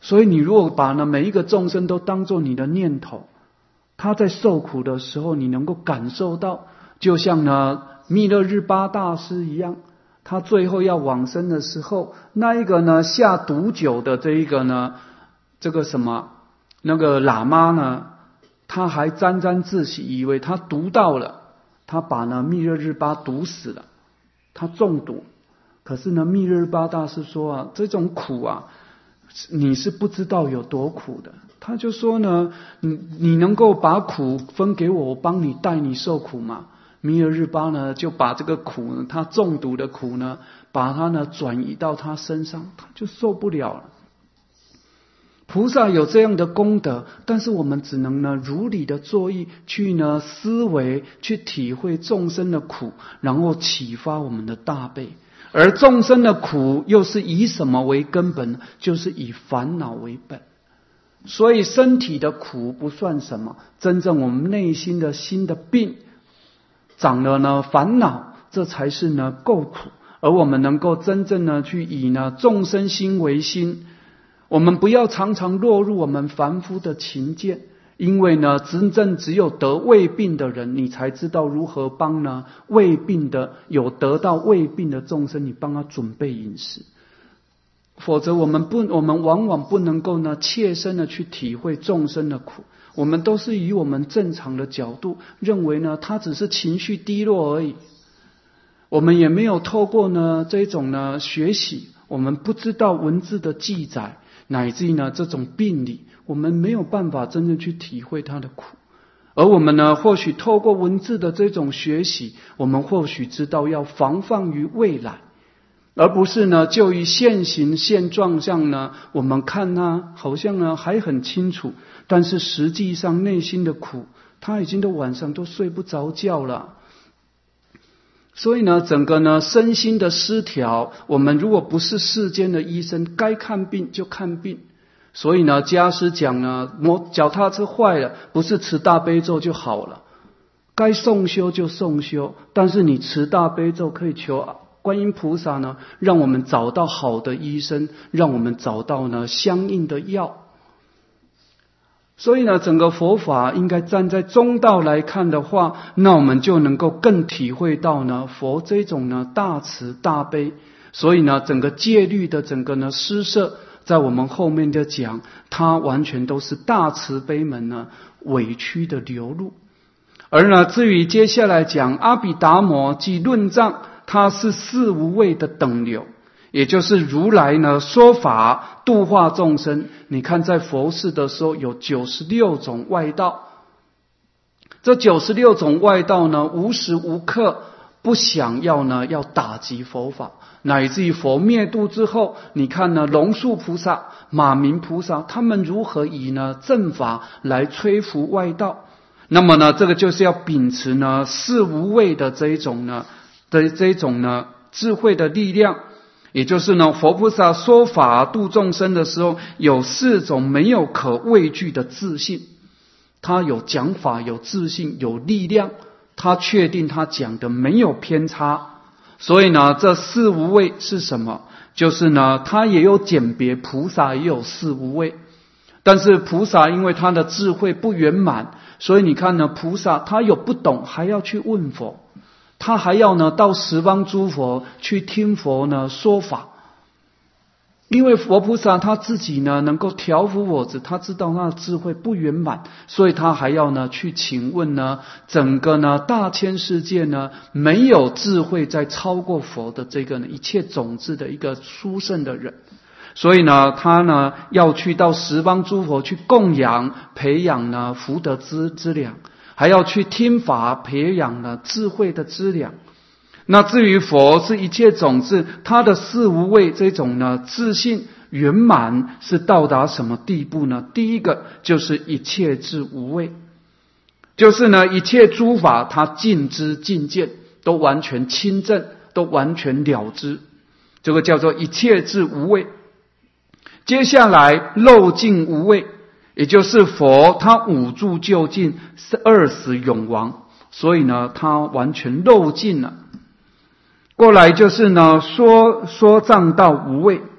所以你如果把呢每一个众生都当作你的念头，他在受苦的时候，你能够感受到，就像呢密勒日巴大师一样，他最后要往生的时候，那一个呢下毒酒的这一个呢，这个什么那个喇嘛呢，他还沾沾自喜，以为他毒到了，他把呢密勒日巴毒死了，他中毒。可是呢密勒日巴大师说啊，这种苦啊，你是不知道有多苦的。他就说呢，你能够把苦分给我，我帮你代你受苦吗？密勒日巴呢就把这个苦呢，他中毒的苦呢，把它呢转移到他身上，他就受不了了。菩萨有这样的功德，但是我们只能呢如理的作意去呢思维，去体会众生的苦，然后启发我们的大悲。而众生的苦又是以什么为根本？就是以烦恼为本。所以身体的苦不算什么，真正我们内心的心的病长了呢烦恼，这才是呢够苦。而我们能够真正的去以呢众生心为心，我们不要常常落入我们凡夫的情见，因为呢真正只有得胃病的人，你才知道如何帮呢胃病的有得到胃病的众生，你帮他准备饮食。否则我们往往不能够呢切身的去体会众生的苦，我们都是以我们正常的角度认为呢他只是情绪低落而已。我们也没有透过呢这种呢学习，我们不知道文字的记载，乃至于呢这种病理，我们没有办法真正去体会他的苦。而我们呢或许透过文字的这种学习，我们或许知道要防范于未来，而不是呢就于现行现状上呢，我们看他好像呢还很清楚，但是实际上内心的苦，他已经都晚上都睡不着觉了。所以呢整个呢身心的失调，我们如果不是世间的医生，该看病就看病。所以呢家师讲呢，脚踏车坏了，不是持大悲咒就好了，该送修就送修，但是你持大悲咒可以求观音菩萨呢，让我们找到好的医生，让我们找到呢相应的药。所以呢整个佛法应该站在中道来看的话，那我们就能够更体会到呢佛这种呢大慈大悲。所以呢整个戒律的整个呢施设，在我们后面的讲，它完全都是大慈悲门呢委屈的流露。而呢至于接下来讲阿毗达摩即论藏，它是四无畏的等流，也就是如来呢说法度化众生。你看在佛世的时候有96种外道，这96种外道呢无时无刻不想要呢要打击佛法，乃至于佛灭度之后，你看呢龙树菩萨、马明菩萨，他们如何以呢正法来摧伏外道。那么呢这个就是要秉持呢四无畏的这一种呢智慧的力量。也就是呢佛菩萨说法度众生的时候，有4种没有可畏惧的自信。他有讲法，有自信，有力量，他确定他讲的没有偏差。所以呢这四无畏是什么？就是呢他也有简别，菩萨也有四无畏。但是菩萨因为他的智慧不圆满，所以你看呢菩萨他有不懂还要去问佛，他还要呢到十方诸佛去听佛呢说法。因为佛菩萨他自己呢能够调伏我执，他知道他的智慧不圆满，所以他还要呢去请问呢整个呢大千世界呢没有智慧再超过佛的这个呢一切种子的一个殊胜的人。所以呢他呢要去到十方诸佛去供养培养呢福德资粮，还要去听法培养了智慧的资粮。那至于佛是一切种子，他的四无畏这种呢自信圆满是到达什么地步呢？第一个就是一切智无畏，就是呢一切诸法他尽知尽见，都完全亲证，都完全了知，这个叫做一切智无畏。接下来漏尽无畏，也就是佛他五住究竟，二死永亡，所以呢他完全漏尽了。过来就是呢说藏道无畏，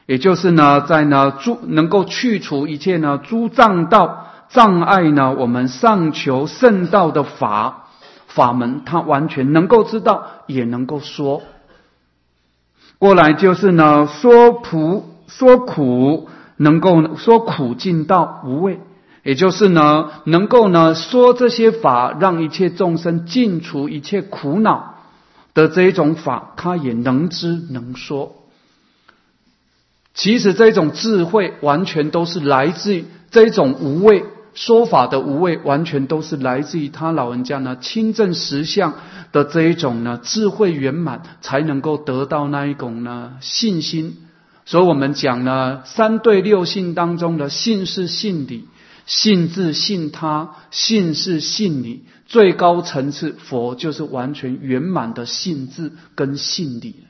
也就是呢，在呢能够去除一切呢诸障道障碍呢，我们上求圣道的法门，他完全能够知道，也能够说。过来就是呢说苦，能够说苦尽道无畏，也就是呢能够呢说这些法，让一切众生尽除一切苦恼的这一种法，他也能知能说。其实这种智慧完全都是来自于这种无畏，说法的无畏完全都是来自于他老人家呢亲证实相的这一种呢智慧圆满，才能够得到那一种呢信心。所以我们讲呢三对六信当中的信是信理，信自信他，信是信理，最高层次佛就是完全圆满的信自跟信理。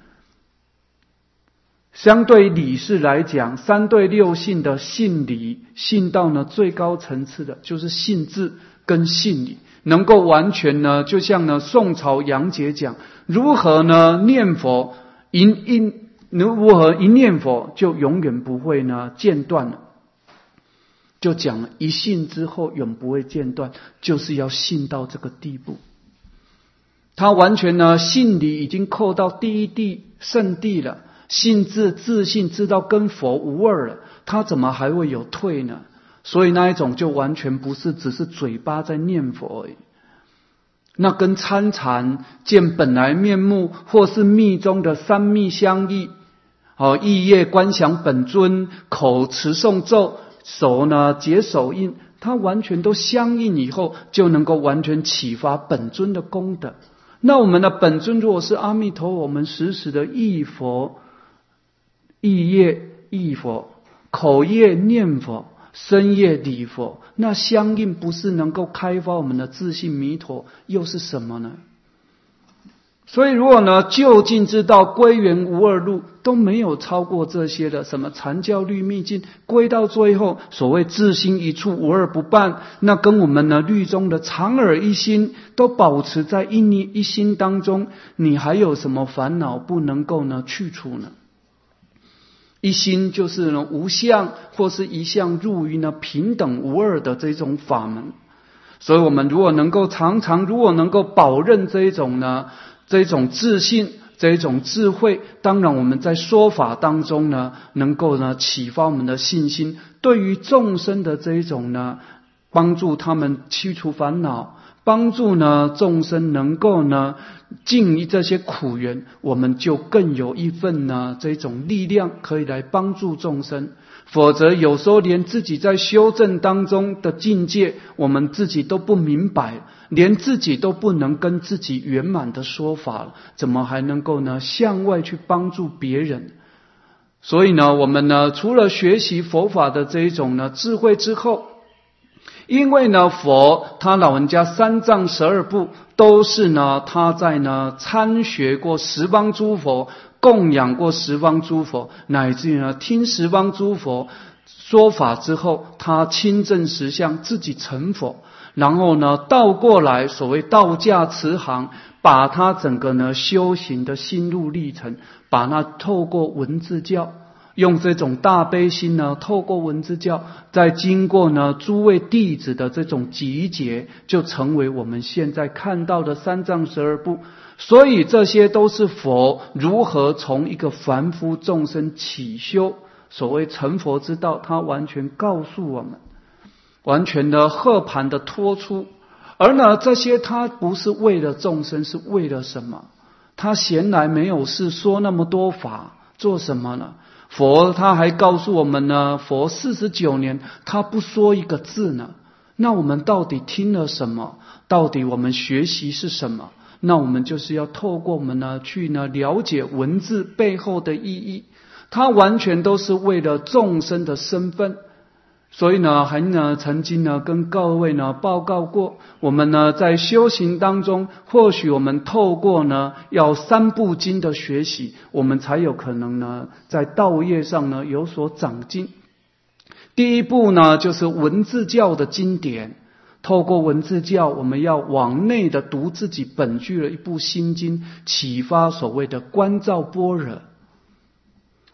相对理事来讲，三对六信的信理，信到呢最高层次的就是信自跟信理，能够完全呢，就像呢宋朝杨杰讲，如何呢念佛如何一念佛就永远不会呢间断了，就讲了一信之后永不会间断，就是要信到这个地步。他完全呢信理已经扣到第一地圣地了，信自信知道跟佛无二了，他怎么还会有退呢？所以那一种就完全不是只是嘴巴在念佛而已，那跟参禅见本来面目或是密中的三密相异，意业观想本尊，口持诵咒，手呢结手印，它完全都相应以后，就能够完全启发本尊的功德。那我们的本尊如果是阿弥陀，我们时时的忆佛、意业忆佛，口业念佛，身业礼佛，那相应不是能够开发我们的自信弥陀，又是什么呢？所以如果呢究竟知道归元无二路都没有超过这些的什么禅教律密境，归到最后所谓自心一处无二不办，那跟我们呢律中的常耳一心都保持在一心当中，你还有什么烦恼不能够呢去除呢？一心就是呢无相或是一相入于呢平等无二的这种法门。所以我们如果能够如果能够保任这一种呢这种自信，这种智慧，当然我们在说法当中呢能够呢启发我们的信心，对于众生的这一种呢帮助他们去除烦恼，帮助呢众生能够呢尽于这些苦缘，我们就更有一份呢这种力量可以来帮助众生。否则有时候连自己在修正当中的境界我们自己都不明白，连自己都不能跟自己圆满的说法了，怎么还能够呢向外去帮助别人？所以呢我们呢除了学习佛法的这一种呢智慧之后，因为呢佛他老人家三藏12部都是呢他在呢参学过十方诸佛，供养过十方诸佛，乃至于呢听十方诸佛说法之后，他亲证实相自己成佛，然后呢倒过来所谓道驾慈航，把他整个呢修行的心路历程，把它透过文字教，用这种大悲心呢透过文字教，再经过呢诸位弟子的这种集结，就成为我们现在看到的三藏12部。所以这些都是佛如何从一个凡夫众生起修，所谓成佛之道，他完全告诉我们，完全的和盘的托出。而呢这些他不是为了众生，是为了什么？他闲来没有事说那么多法做什么呢？佛他还告诉我们呢，佛49年他不说一个字呢。那我们到底听了什么？到底我们学习是什么？那我们就是要透过我们呢去呢了解文字背后的意义，它完全都是为了众生的身份。所以呢还呢曾经呢跟各位呢报告过，我们呢在修行当中，或许我们透过呢要3部经的学习，我们才有可能呢在道业上呢有所长进。第一步呢就是文字教的经典，透过文字教，我们要往内的读自己本具的一部心经，启发所谓的观照般若。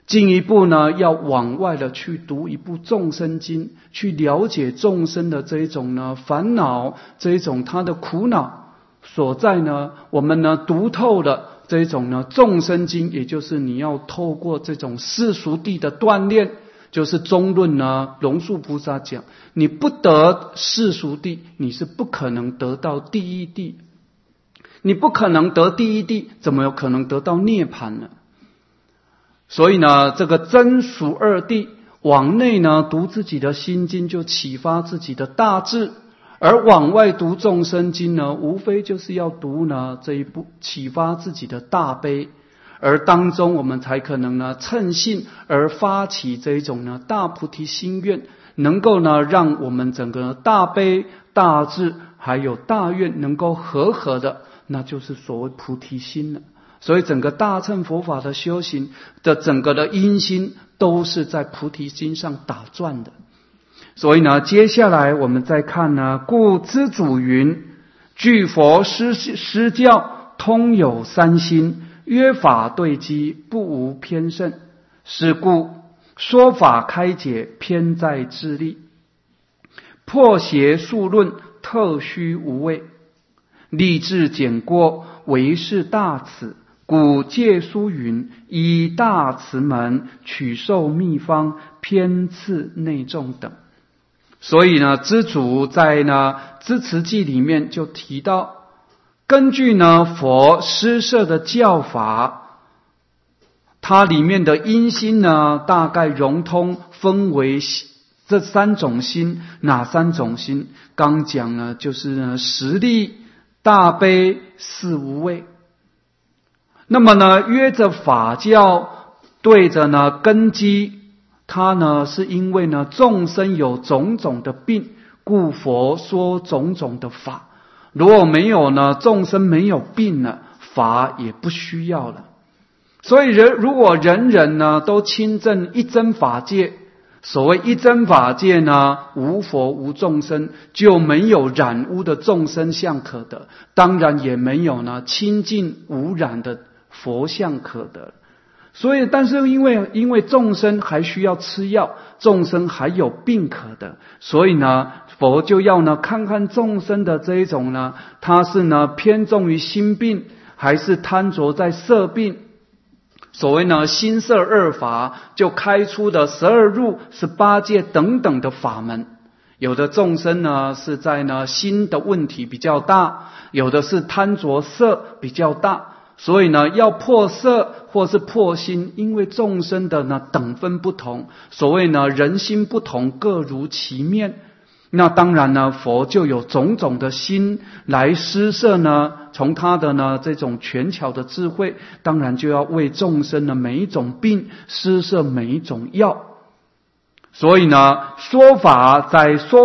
进一步呢，要往外的去读一部众生经，去了解众生的这一种呢烦恼，这一种他的苦恼所在呢，我们呢读透了这一种呢众生经，也就是你要透过这种世俗谛的锻炼，就是中论呢龙树菩萨讲，你不得世俗谛，你是不可能得到第一谛，你不可能得第一谛，怎么有可能得到涅槃呢？所以呢，这个真俗二谛往内呢读自己的心经，就启发自己的大智；而往外读众生经呢，无非就是要读呢这一部启发自己的大悲，而当中我们才可能呢趁信而发起这一种呢大菩提心愿，能够呢让我们整个大悲、大智还有大愿能够和的，那就是所谓菩提心了。所以整个大乘佛法的修行的整个的因心都是在菩提心上打转的。所以呢，接下来我们再看呢，故知祖云：据佛施教，通有三心，约法对机，不无偏甚。是故说法开解，偏在智力；破邪数论，特须无畏；立志简过，为是大慈。古戒书云：以大慈门取受秘方，偏次内众等。所以呢，知祖在呢知慈记里面就提到，根据呢佛施设的教法，它里面的因心呢大概融通分为这三种心。哪三种心？刚讲呢就是呢十力、大悲、四无畏。那么呢，约着法教，对着呢根基，它呢是因为呢众生有种种的病，故佛说种种的法。如果没有呢众生没有病了，法也不需要了。所以如果人人呢都亲证一真法界，所谓一真法界呢，无佛无众生，就没有染污的众生相可得，当然也没有呢清净无染的佛相可得。所以但是因为众生还需要吃药，众生还有病可得，所以呢佛就要呢看看众生的这一种呢，他是呢偏重于心病，还是贪着在色病。所谓呢心色二法，就开出的12入、18界等等的法门。有的众生呢是在呢心的问题比较大，有的是贪着色比较大，所以呢要破色或是破心，因为众生的呢等分不同，所谓呢人心不同，各如其面。那当然呢佛就有种种的心来施设呢，从他的呢这种权巧的智慧，当然就要为众生的每一种病施设每一种药。所以呢在说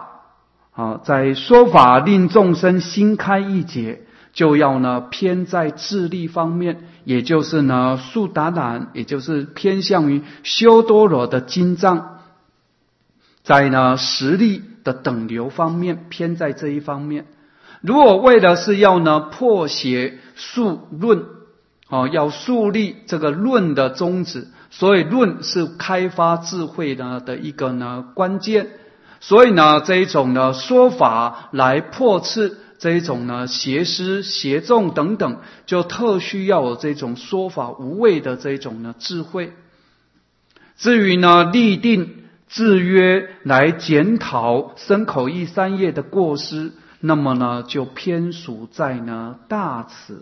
法令众生心开意解，就要呢偏在智力方面，也就是呢速达难，也就是偏向于修多罗的经藏。在呢实力的等流方面，偏在这一方面。如果为的是要呢破邪树论，要树立这个论的宗旨，所以论是开发智慧的一个呢关键。所以呢这一种呢说法来破斥这一种呢邪师邪众等等，就特需要有这种说法无畏的这一种呢智慧。至于呢立定制约来检讨身口意三业的过失，那么呢就偏属在呢大慈。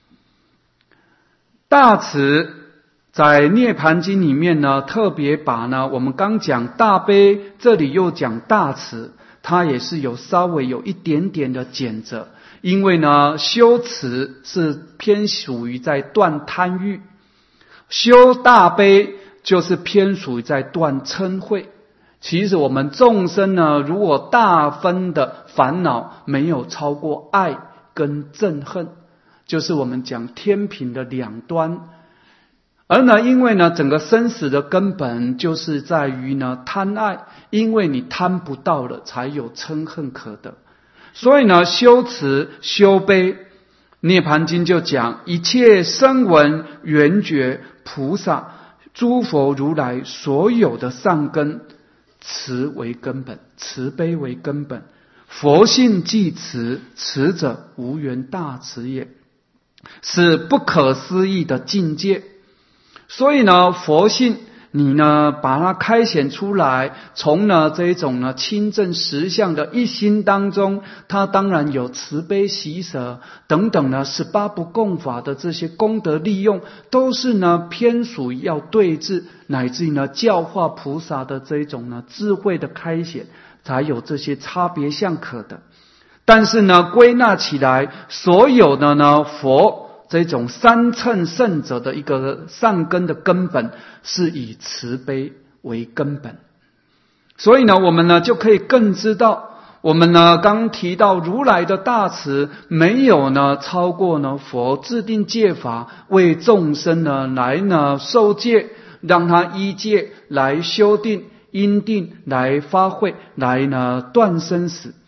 大慈在涅盘经里面呢特别把呢我们刚讲大悲，这里又讲大慈，它也是有稍微有一点点的减责。因为呢修慈是偏属于在断贪欲，修大悲就是偏属于在断嗔恚。其实我们众生呢，如果大分的烦恼没有超过爱跟憎恨，就是我们讲天平的两端。而呢，因为呢，整个生死的根本就是在于呢贪爱，因为你贪不到了，才有嗔恨可得。所以呢，修慈修悲，涅盘经就讲一切声闻缘觉菩萨诸佛如来所有的善根，慈为根本，慈悲为根本。佛性即慈，慈者无缘大慈也，是不可思议的境界。所以呢，佛性你呢把它开显出来，从呢这一种呢清正实相的一心当中，它当然有慈悲喜舍等等呢18不共法的这些功德利用，都是呢偏属要对治，乃至于呢教化菩萨的这一种呢智慧的开显，才有这些差别相可的。但是呢归纳起来，所有的呢佛这种三乘圣者的一个善根的根本，是以慈悲为根本。所以呢我们呢就可以更知道，我们呢刚提到如来的大慈，没有呢超过呢佛制定戒法，为众生呢来呢受戒，让他依戒来修定，因定来发慧，来呢断生死。